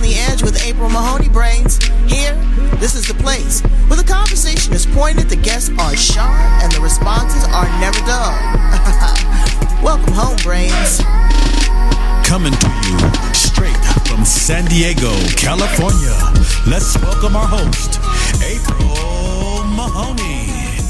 On the Edge with April Mahoney Brains. Here, this is the place where the conversation is pointed, the guests are sharp, and the responses are never dull. Welcome home, Brains. Coming to you straight from San Diego, California. Let's welcome our host, April Mahoney.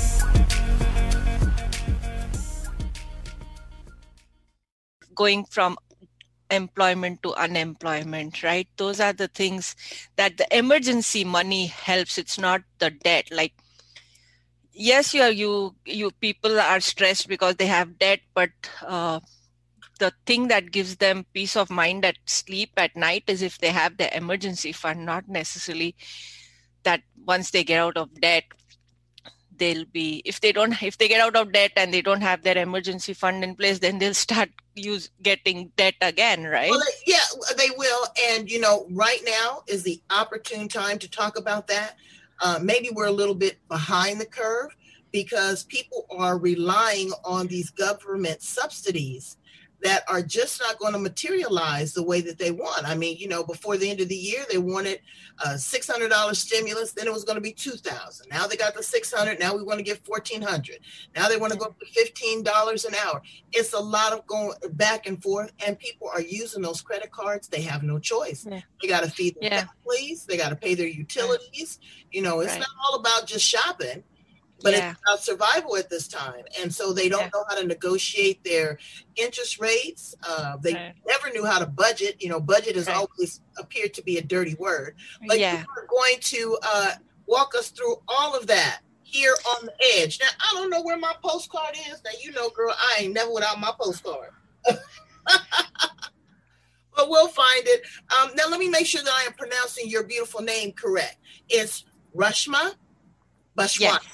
Going from employment to unemployment, right? Those are the things that the emergency money helps. It's not the debt. Like, yes, you people are stressed because they have debt, but the thing that gives them peace of mind at sleep at night is if they have the emergency fund, not necessarily that once they get out of debt, they'll be, if they get out of debt and they don't have their emergency fund in place, then they'll start getting debt again, right? Well, they will. And, right now is the opportune time to talk about that. Maybe we're a little bit behind the curve because people are relying on these government subsidies that are just not going to materialize the way that they want. I mean, before the end of the year, they wanted a $600 stimulus. Then it was going to be $2,000. Now they got the $600. Now we want to get $1,400. Now they want to go up to $15 an hour. It's a lot of going back and forth, and people are using those credit cards. They have no choice. Yeah. They got to feed their families. They got to pay their utilities. It's not all about just shopping. But it's about survival at this time. And so they don't know how to negotiate their interest rates. They never knew how to budget. Budget has always appeared to be a dirty word. But you are going to walk us through all of that here on the Edge. Now, I don't know where my postcard is. Now, girl, I ain't never without my postcard. But we'll find it. Now, let me make sure that I am pronouncing your beautiful name correct. It's Reshma Bhojwani. Yes.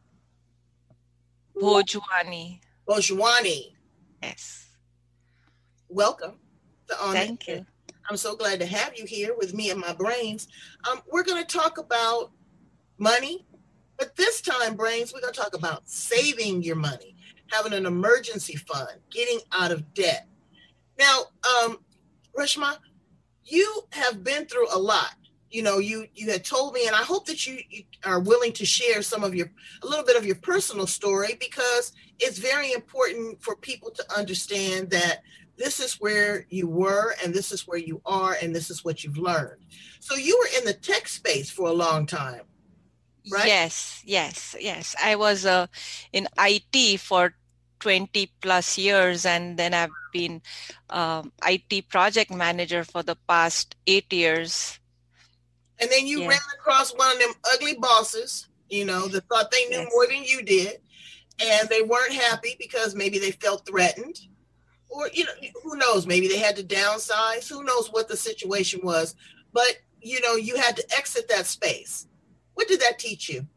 Bhojwani. Yes. Welcome. Thank you. I'm so glad to have you here with me and my brains. We're going to talk about money, but this time, Brains, we're going to talk about saving your money, having an emergency fund, getting out of debt. Now, Reshma, you have been through a lot. You had told me, and I hope that you are willing to share a little bit of your personal story, because it's very important for people to understand that this is where you were and this is where you are and this is what you've learned. So you were in the tech space for a long time, right? Yes. I was in IT for 20 plus years, and then I've been IT project manager for the past 8 years. And then you ran across one of them ugly bosses, that thought they knew more than you did. And they weren't happy because maybe they felt threatened. Or, who knows, maybe they had to downsize. Who knows what the situation was. But, you had to exit that space. What did that teach you?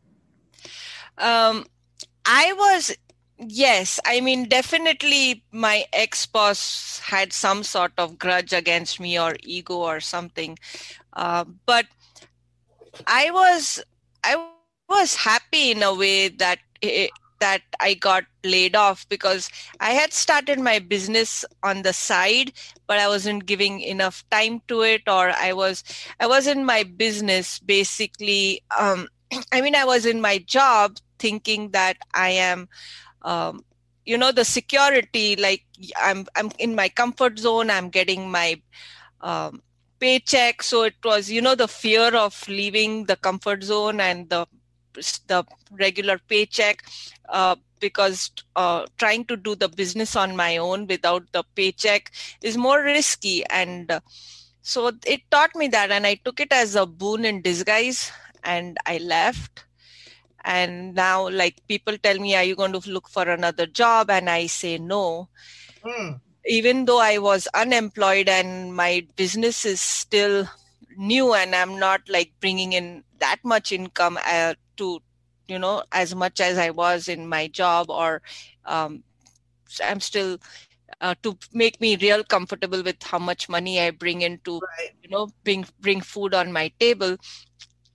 Definitely my ex-boss had some sort of grudge against me or ego or something. But I was happy in a way that I got laid off, because I had started my business on the side, but I wasn't giving enough time to it, or I was in my business basically. I was in my job thinking that I am, the security, like I'm in my comfort zone. I'm getting my paycheck. So it was, the fear of leaving the comfort zone and the regular paycheck, because trying to do the business on my own without the paycheck is more risky. And so it taught me that, and I took it as a boon in disguise, and I left. And now, like, people tell me, are you going to look for another job? And I say no. Even though I was unemployed and my business is still new and I'm not like bringing in that much income to, as much as I was in my job, or I'm still to make me real comfortable with how much money I bring in to, bring food on my table.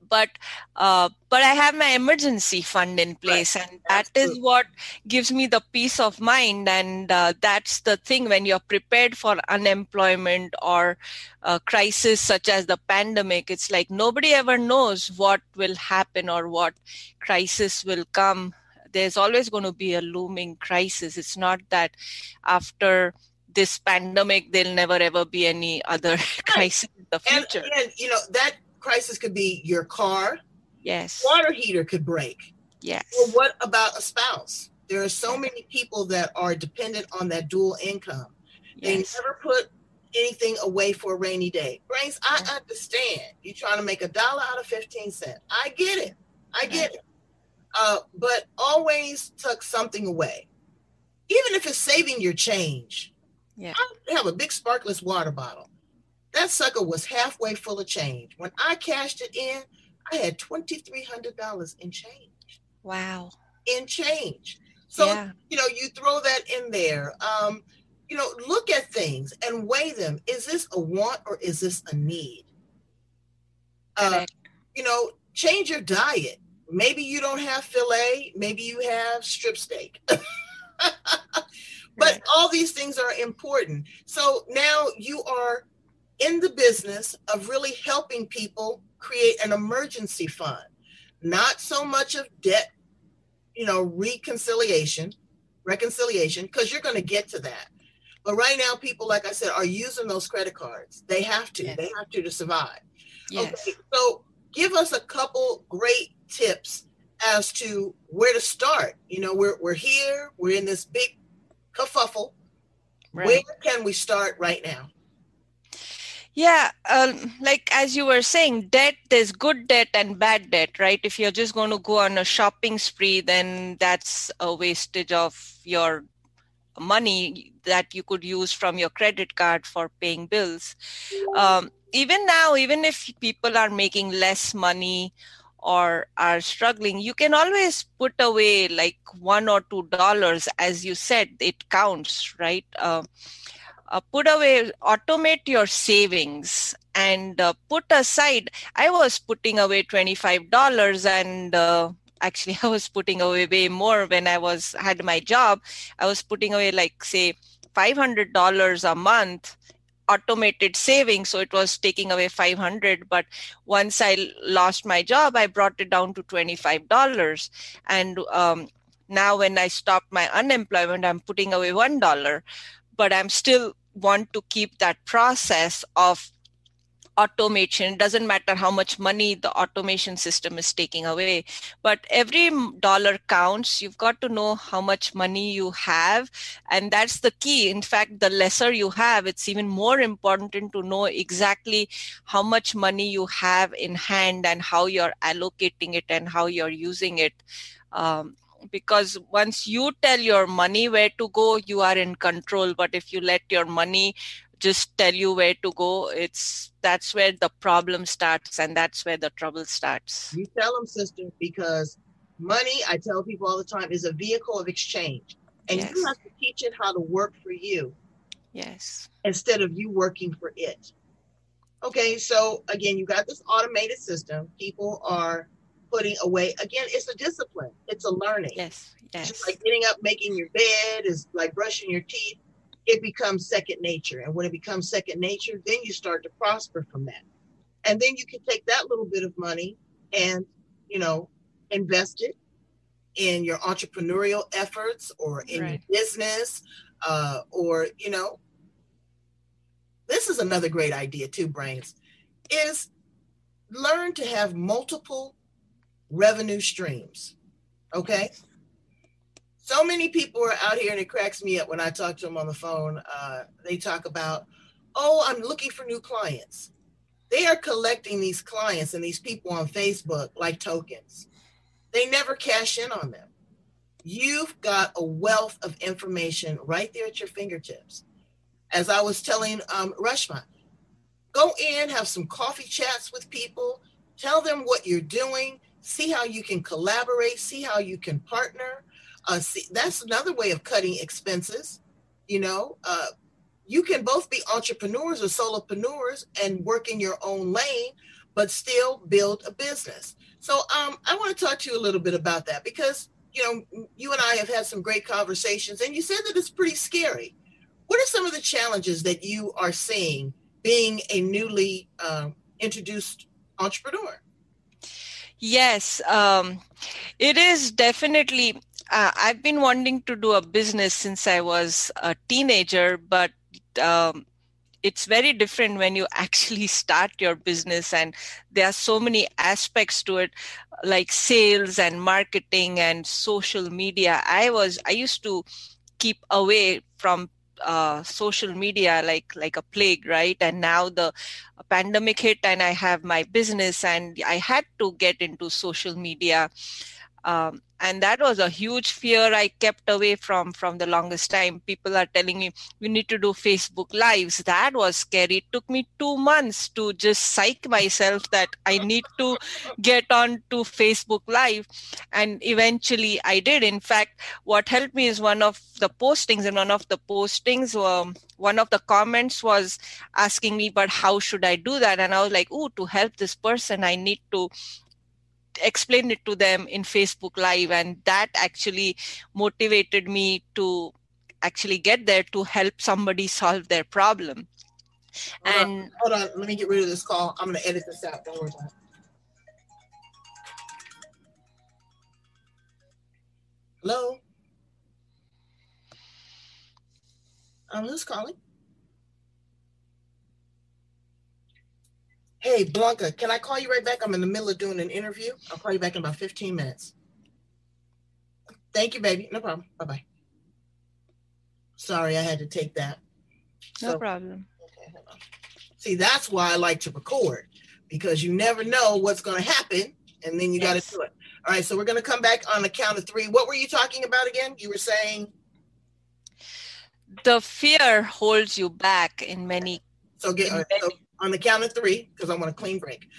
but I have my emergency fund in place, right. And that is what gives me the peace of mind. And that's the thing, when you're prepared for unemployment or a crisis such as the pandemic, it's like nobody ever knows what will happen or what crisis will come. There's always going to be a looming crisis. It's not that after this pandemic there'll never ever be any other crisis in the future. And that crisis could be your car. Yes. Water heater could break. Yes. Well, what about a spouse? There are so many people that are dependent on that dual income. They never put anything away for a rainy day. Brains, I understand. You're trying to make $1 out of 15 cents. I get it. But always tuck something away. Even if it's saving your change. Yeah. I have a big sparkless water bottle. That sucker was halfway full of change. When I cashed it in, I had $2,300 in change. Wow. In change. So, you throw that in there. Look at things and weigh them. Is this a want or is this a need? Change your diet. Maybe you don't have filet. Maybe you have strip steak. But all these things are important. So now you are in the business of really helping people create an emergency fund, not so much of debt, reconciliation, because you're going to get to that. But right now, people, like I said, are using those credit cards. They have to. Yes. They have to survive. Yes. Okay, so give us a couple great tips as to where to start. We're here. We're in this big kerfuffle. Right. Where can we start right now? Yeah, like as you were saying, debt, there's good debt and bad debt, right? If you're just going to go on a shopping spree, then that's a wastage of your money that you could use from your credit card for paying bills. Even now, even if people are making less money or are struggling, you can always put away like $1 or $2, as you said, it counts, right? Put away, automate your savings and put aside. I was putting away $25 and actually I was putting away way more when I had my job. I was putting away like say $500 a month automated savings. So it was taking away $500. But once I lost my job, I brought it down to $25. And now when I stopped my unemployment, I'm putting away $1. But I'm still want to keep that process of automation. It doesn't matter how much money the automation system is taking away, but every dollar counts. You've got to know how much money you have, and that's the key. In fact, the lesser you have, it's even more important to know exactly how much money you have in hand and how you're allocating it and how you're using it. Because once you tell your money where to go, you are in control. But if you let your money just tell you where to go, that's where the problem starts and that's where the trouble starts. You tell them, sister, because money, I tell people all the time, is a vehicle of exchange. And you have to teach it how to work for you. Yes. Instead of you working for it. Okay, so again, you got this automated system. People are putting away. Again, it's a discipline. It's a learning. Yes. Just like getting up, making your bed, is like brushing your teeth. It becomes second nature. And when it becomes second nature, then you start to prosper from that. And then you can take that little bit of money and, invest it in your entrepreneurial efforts or in your business, this is another great idea too, Brains, is learn to have multiple revenue streams. Okay. So many people are out here, and it cracks me up when I talk to them on the phone. They talk about, I'm looking for new clients. They are collecting these clients and these people on Facebook like tokens. They never cash in on them. You've got a wealth of information right there at your fingertips. As I was telling Reshma, go in, have some coffee chats with people, tell them what you're doing, see how you can collaborate, see how you can partner. That's another way of cutting expenses. You can both be entrepreneurs or solopreneurs and work in your own lane, but still build a business. So I want to talk to you a little bit about that because, you know, you and I have had some great conversations, and you said that it's pretty scary. What are some of the challenges that you are seeing being a newly introduced entrepreneur? Yes, it is definitely. I've been wanting to do a business since I was a teenager, but it's very different when you actually start your business, and there are so many aspects to it, like sales and marketing and social media. I used to keep away from social media like a plague, right? And now the pandemic hit and I have my business and I had to get into social media. And that was a huge fear I kept away from the longest time. People are telling me, you need to do Facebook Lives. That was scary. It took me 2 months to just psych myself that I need to get on to Facebook Live. And eventually I did. In fact, what helped me is one of the postings, one of the comments was asking me, but how should I do that? And I was like, to help this person, I need to explain it to them in Facebook Live. And that actually motivated me to actually get there to help somebody solve their problem. Hold on. Let me get rid of this call. I'm going to edit this out. Don't worry about it. Hello? Who's calling? Hey, Blanca, can I call you right back? I'm in the middle of doing an interview. I'll call you back in about 15 minutes. Thank you, baby. No problem. Bye-bye. Sorry, I had to take that. No problem. Okay, hold on. See, that's why I like to record, because you never know what's going to happen, and then you got to do it. All right, so we're going to come back on the count of 3. What were you talking about again? You were saying? The fear holds you back in many... So on the count of 3, because I want a clean break.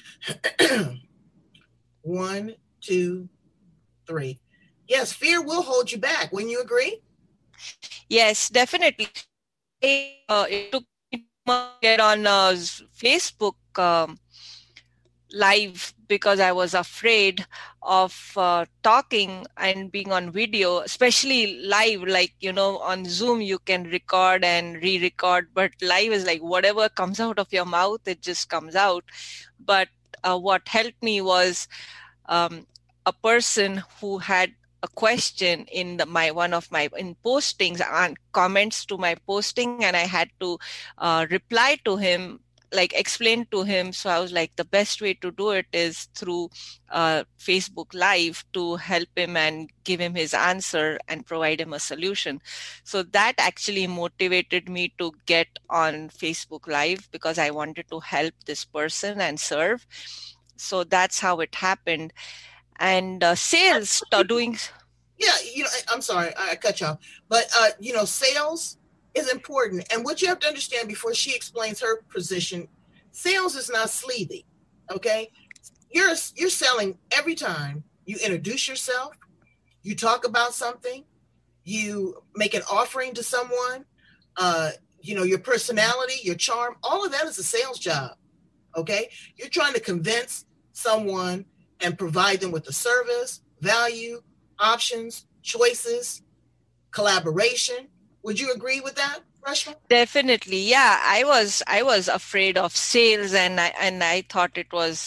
1, 2, 3. Yes, fear will hold you back. Wouldn't you agree? Yes, definitely. It took me to get on Facebook Live because I was afraid of talking and being on video, especially live. Like, on Zoom, you can record and re-record, but live is like whatever comes out of your mouth, it just comes out. But what helped me was a person who had a question in postings and comments to my posting, and I had to reply to him, like explain to him. So I was like, the best way to do it is through Facebook Live to help him and give him his answer and provide him a solution. So that actually motivated me to get on Facebook Live because I wanted to help this person and serve. So that's how it happened. And sales doing... Yeah, I'm sorry, I cut you off. But, sales is important. And what you have to understand before she explains her position, sales is not sleazy, okay? You're selling every time you introduce yourself, you talk about something, you make an offering to someone, your personality, your charm, all of that is a sales job, okay? You're trying to convince someone and provide them with the service, value, options, choices, collaboration. Would you agree with that, Reshma? Definitely. Yeah, I was afraid of sales, and I thought it was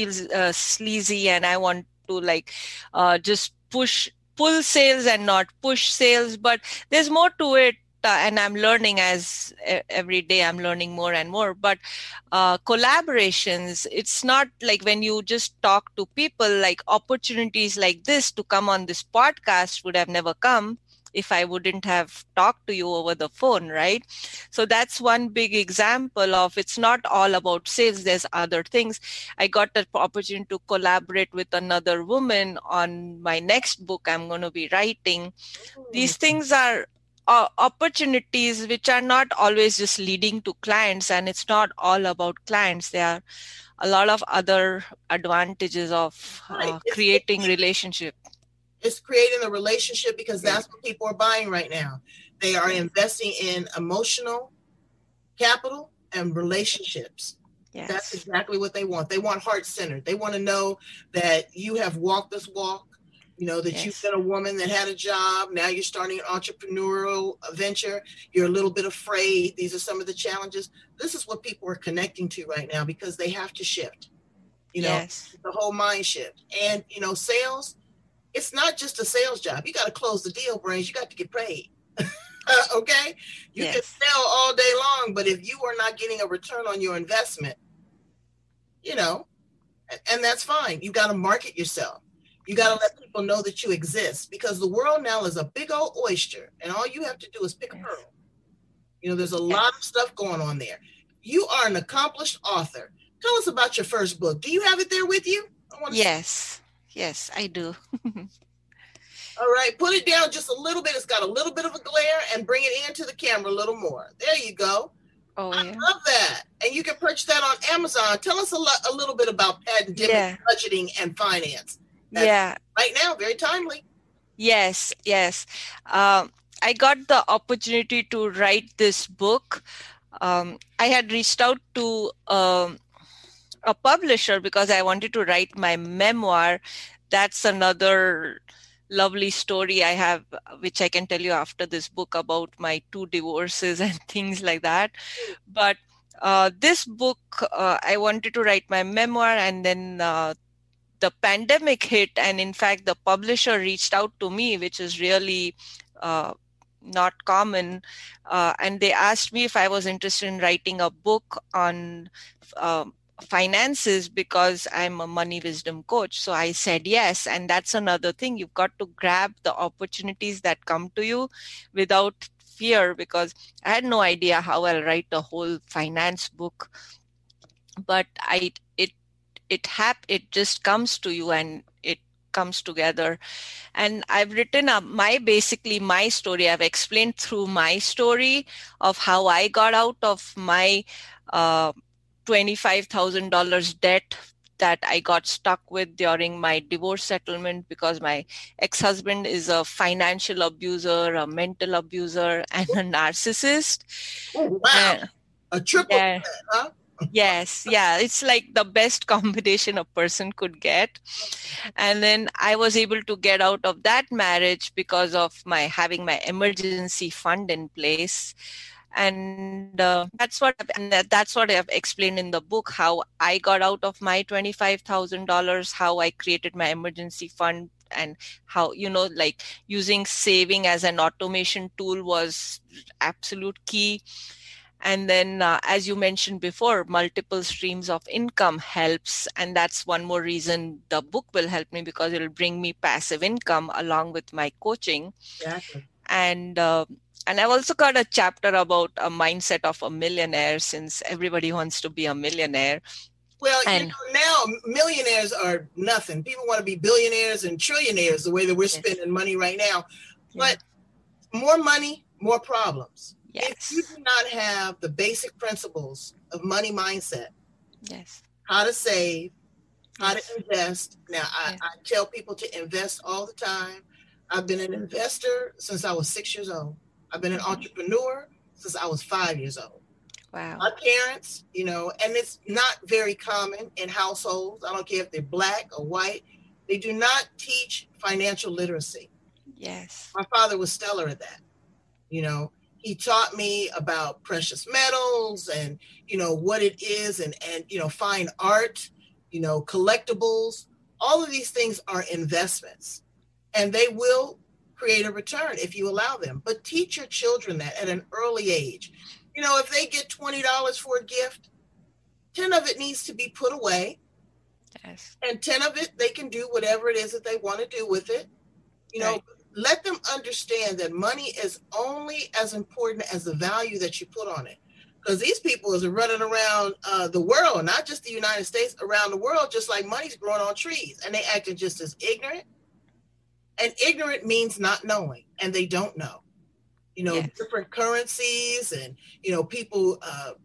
sleazy, and I want to just pull sales and not push sales. But there's more to it. And I'm learning as every day I'm learning more and more. But collaborations, it's not like when you just talk to people, like opportunities like this to come on this podcast would have never come if I wouldn't have talked to you over the phone, right? So that's one big example of it's not all about sales. There's other things. I got the opportunity to collaborate with another woman on my next book I'm going to be writing. These things are opportunities which are not always just leading to clients, and it's not all about clients. There are a lot of other advantages of creating relationship. It's creating a relationship because that's what people are buying right now. They are investing in emotional capital and relationships. That's Yes. exactly what they want. They want heart-centered. They want to know that you have walked this walk, that you've Yes. been a woman that had a job. Now you're starting an entrepreneurial venture. You're a little bit afraid. These are some of the challenges. This is what people are connecting to right now because they have to shift, Yes. the whole mind shift. And, sales, it's not just a sales job. You got to close the deal, Brains. You got to get paid. Okay? You can Yes. sell all day long, but if you are not getting a return on your investment, and that's fine. You got to market yourself. You got to let people know that you exist because the world now is a big old oyster and all you have to do is pick a pearl. There's a lot of stuff going on there. You are an accomplished author. Tell us about your first book. Do you have it there with you? Yes. Yes, I do. All right, put it down just a little bit. It's got a little bit of a glare and bring it into the camera a little more. There you go. Oh, I yeah. love that. And you can purchase that on Amazon. Tell us a little bit about pandemic budgeting and finance. That's right now, very timely. Yes, yes. I got the opportunity to write this book. I had reached out to a publisher because I wanted to write my memoir. That's another lovely story I have, which I can tell you after this book about my 2 divorces and things like that. But this book, I wanted to write my memoir, and then the pandemic hit, and in fact the publisher reached out to me, which is really not common, and they asked me if I was interested in writing a book on finances because I'm a money wisdom coach. So I said yes. And that's another thing. You've got to grab the opportunities that come to you without fear, because I had no idea how I'll write a whole finance book, but it just comes to you and it comes together. And I've written up my story. I've explained through my story of how I got out of my $25,000 debt that I got stuck with during my divorce settlement because my ex-husband is a financial abuser, a mental abuser, and a narcissist. Oh, wow. A triple threat, huh? Yes. Yeah. It's like the best combination a person could get. And then I was able to get out of that marriage because of having my emergency fund in place. And that's what I've explained in the book, how I got out of my $25,000, how I created my emergency fund, and how, like using saving as an automation tool was absolute key. And then, as you mentioned before, multiple streams of income helps. And that's one more reason the book will help me, because it'll bring me passive income along with my coaching. Exactly. And I've also got a chapter about a mindset of a millionaire, since everybody wants to be a millionaire. Well, now millionaires are nothing. People want to be billionaires and trillionaires the way that we're spending money right now. But more money, more problems. Yes. If you do not have the basic principles of money mindset, yes, how to save, how to invest. Now, I tell people to invest all the time. I've been an investor since I was 6 years old. I've been an entrepreneur since I was 5 years old. Wow. My parents, and it's not very common in households. I don't care if they're black or white. They do not teach financial literacy. Yes. My father was stellar at that. He taught me about precious metals and, what it is and fine art, collectibles. All of these things are investments, and they will create a return if you allow them. But teach your children that at an early age. If they get $20 for a gift, 10 of it needs to be put away. Yes. And 10 of it, they can do whatever it is that they want to do with it. Let them understand that money is only as important as the value that you put on it. Because these people are running around the world, not just the United States, around the world, just like money's growing on trees. And they acting just as ignorant. And ignorant means not knowing, and they don't know. Different currencies and, people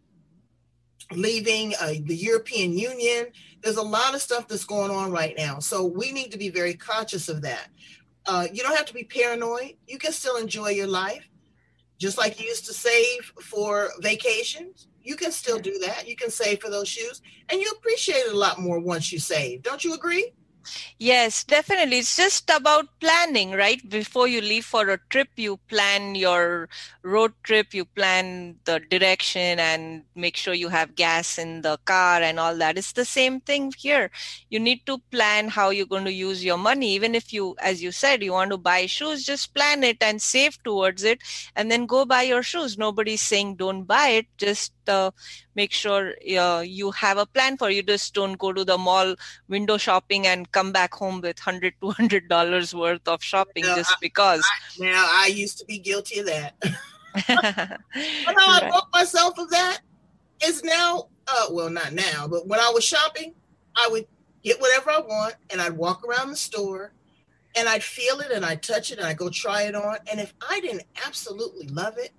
leaving the European Union. There's a lot of stuff that's going on right now. So we need to be very conscious of that. You don't have to be paranoid. You can still enjoy your life. Just like you used to save for vacations, you can still do that. You can save for those shoes, and you appreciate it a lot more once you save. Don't you agree? Yes, definitely. It's just about planning, right? Before you leave for a trip, you plan your road trip, you plan the direction and make sure you have gas in the car and all that. It's the same thing here. You need to plan how you're going to use your money. Even if you, as you said, you want to buy shoes, just plan it and save towards it and then go buy your shoes. Nobody's saying don't buy it. Just make sure you have a plan for you. Just don't go to the mall window shopping and come back home with $100, $200 worth of shopping because. Now, I used to be guilty of that. But how I broke myself of that is now, well, not now, but when I was shopping, I would get whatever I want and I'd walk around the store and I'd feel it and I'd touch it and I'd go try it on. And if I didn't absolutely love it,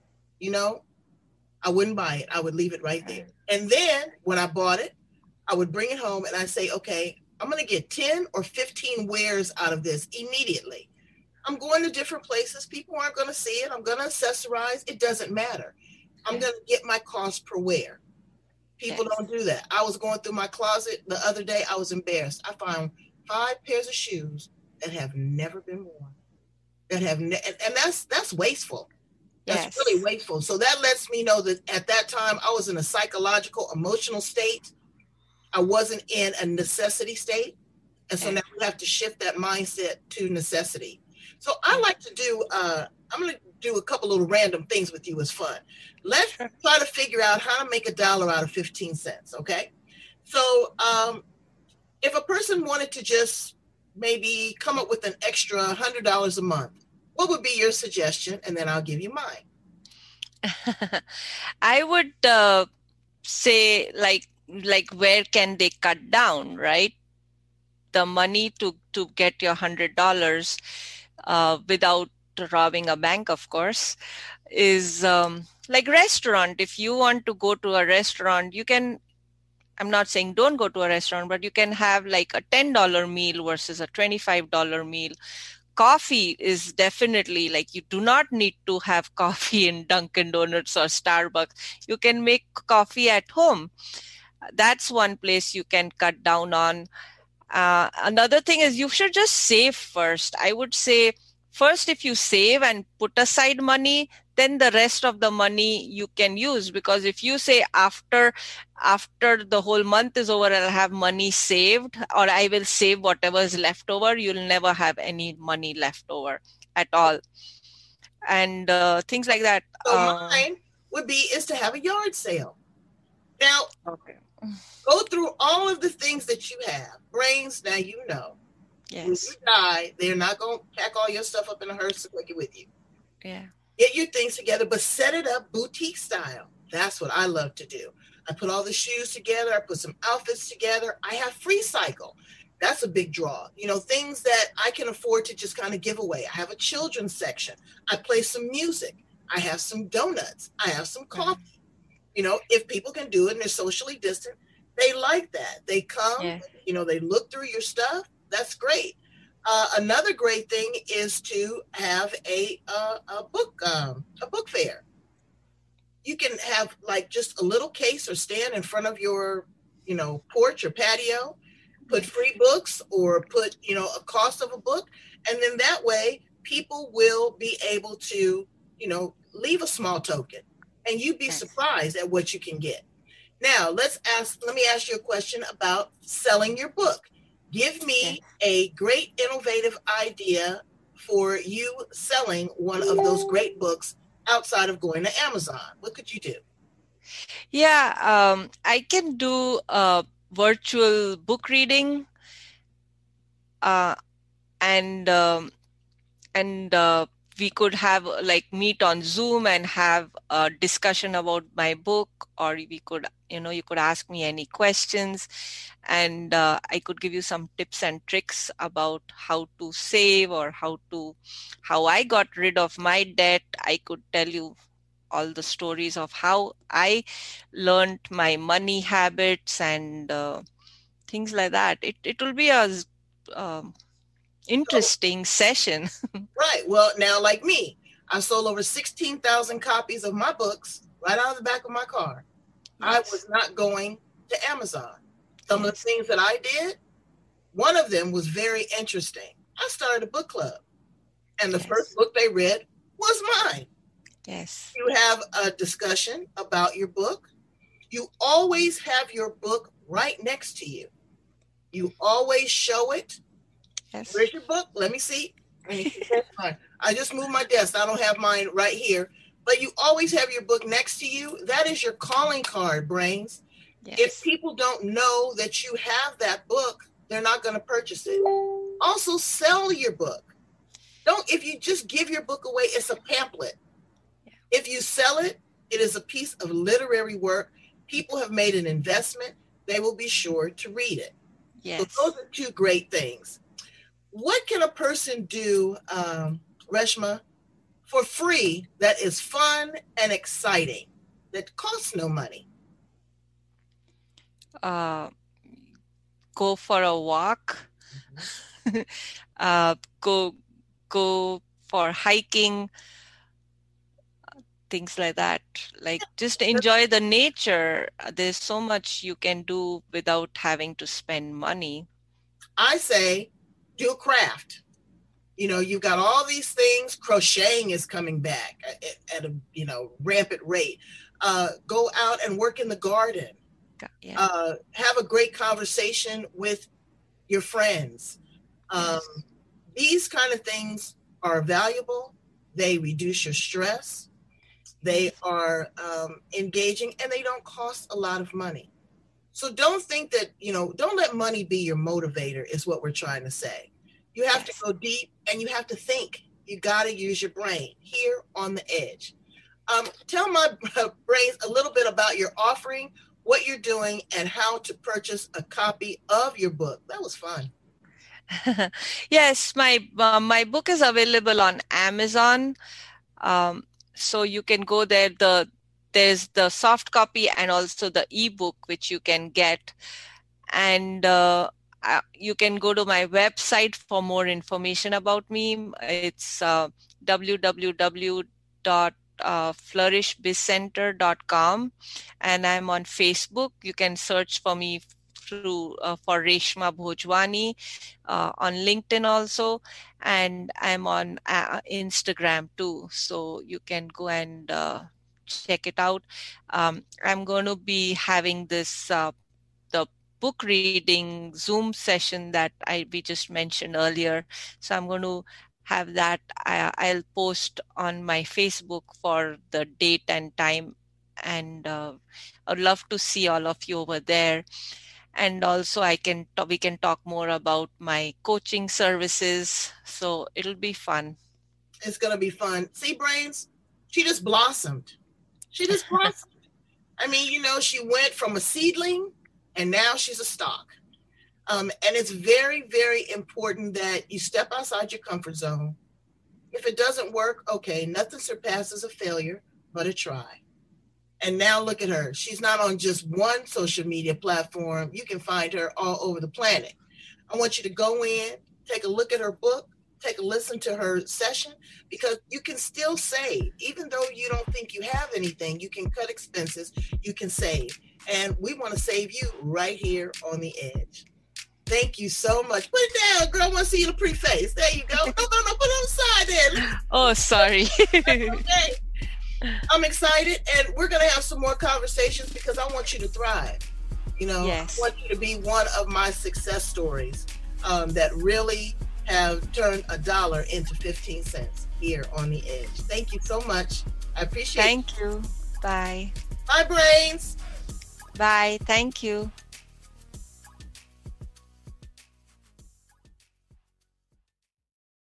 I wouldn't buy it. I would leave it right there. And then when I bought it, I would bring it home and I'd say, okay, I'm going to get 10 or 15 wears out of this immediately. I'm going to different places. People aren't going to see it. I'm going to accessorize. It doesn't matter. I'm going to get my cost per wear. People don't do that. I was going through my closet the other day. I was embarrassed. I found 5 pairs of shoes that have never been worn. And that's wasteful. That's really wasteful. So that lets me know that at that time I was in a psychological, emotional state. I wasn't in a necessity state. And so now we have to shift that mindset to necessity. So I like to do, I'm going to do a couple little random things with you as fun. Let's try to figure out how to make $1 out of 15 cents. Okay. So if a person wanted to just maybe come up with an extra $100 a month, what would be your suggestion? And then I'll give you mine. I would say like where can they cut down, right? The money to get your $100 without robbing a bank, of course, is like restaurant. If you want to go to a restaurant, you can, I'm not saying don't go to a restaurant, but you can have like a $10 meal versus a $25 meal. Coffee is definitely like you do not need to have coffee in Dunkin' Donuts or Starbucks. You can make coffee at home. That's one place you can cut down on. Another thing is you should just save first. I would say first, if you save and put aside money, then the rest of the money you can use. Because if you say after the whole month is over, I'll have money saved or I will save whatever is left over, you'll never have any money left over at all. And things like that. So mine is to have a yard sale. Now, go through all of the things that you have. Brains, now you know. Yes. When you die, they're not going to pack all your stuff up in a hearse and take it with you. Yeah. Get your things together, but set it up boutique style. That's what I love to do. I put all the shoes together. I put some outfits together. I have free cycle. That's a big draw. Things that I can afford to just kind of give away. I have a children's section. I play some music. I have some donuts. I have some coffee. If people can do it and they're socially distant, they like that. They come, they look through your stuff. That's great. Another great thing is to have a book fair. You can have like just a little case or stand in front of your, porch or patio, put free books or put, a cost of a book. And then that way people will be able to, leave a small token and you'd be surprised at what you can get. Now let me ask you a question about selling your book. Give me a great innovative idea for you selling one of those great books outside of going to Amazon. What could you do? Yeah, I can do virtual book reading and we could have like meet on Zoom and have a discussion about my book, or we could, you could ask me any questions and I could give you some tips and tricks about how to save or how I got rid of my debt. I could tell you all the stories of how I learned my money habits and things like that. It will be a interesting session. Right. Well, now like me, I sold over 16,000 copies of my books right out of the back of my car. I was not going to Amazon. Some of the things that I did, one of them was very interesting. I started a book club, and the first book they read was mine. Yes. You have a discussion about your book. You always have your book right next to you. You always show it. Yes. Where's your book? Let me see. I just moved my desk. I don't have mine right here. But you always have your book next to you. That is your calling card, Brains. Yes. If people don't know that you have that book, they're not going to purchase it. Also, sell your book. If you just give your book away, it's a pamphlet. Yeah. If you sell it, it is a piece of literary work. People have made an investment. They will be sure to read it. Yes. So those are two great things. What can a person do, Reshma, for free that is fun and exciting, that costs no money? Go for a walk. Go for hiking. Things like that. Like, just enjoy the nature. There's so much you can do without having to spend money. I say, do a craft. You've got all these things. Crocheting is coming back at a rampant rate. Go out and work in the garden. Yeah. Have a great conversation with your friends. These kind of things are valuable. They reduce your stress. They are engaging, and they don't cost a lot of money. So don't think that, don't let money be your motivator, is what we're trying to say. You have to go deep, and you have to think. You got to use your brain here on the edge. Tell my brains a little bit about your offering, what you're doing, and how to purchase a copy of your book. That was fun. Yes, my book is available on Amazon. So you can go there. There's the soft copy and also the ebook, which you can get. And you can go to my website for more information about me. It's www.flourishbizcenter.com, and I'm on Facebook. You can search for me through for Reshma Bhojwani on LinkedIn also, and I'm on Instagram too. So you can go and check it out. I'm going to be having this the book reading Zoom session that we just mentioned earlier. So I'm going to have that. I'll post on my Facebook for the date and time, and I'd love to see all of you over there. And also we can talk more about my coaching services. So it'll be fun. It's going to be fun. See, Brains, she just blossomed. I mean, she went from a seedling and now she's a stalk. And it's very, very important that you step outside your comfort zone. If it doesn't work, okay, nothing surpasses a failure but a try. And now look at her. She's not on just one social media platform. You can find her all over the planet. I want you to go in, take a look at her book, take a listen to her session, because you can still save. Even though you don't think you have anything, you can cut expenses, you can save. And we want to save you right here on the edge. Thank you so much. Put it down, girl. I want to see the preface. There you go. No, put it on the side then. Oh, sorry. Okay. I'm excited, and we're going to have some more conversations because I want you to thrive. Yes. I want you to be one of my success stories that really have turned $1 into 15 cents here on the edge. Thank you so much. I appreciate it. Thank you. Bye. Bye, Brains. Bye. Thank you.